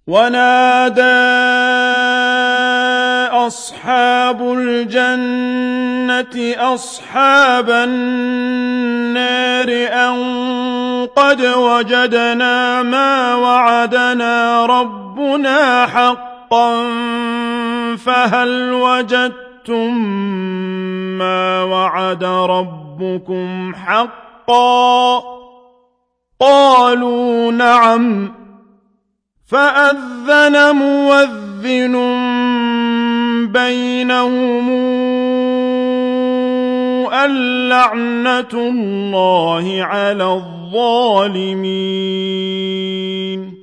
ونادى أصحاب الجنة أصحاب النار أن قد وجدنا ما وعدنا ربنا حقا فهل وجدتم ما وعد ربكم حقا قالوا نعم فأذن مؤذن بينهم اللعنة الله على الظالمين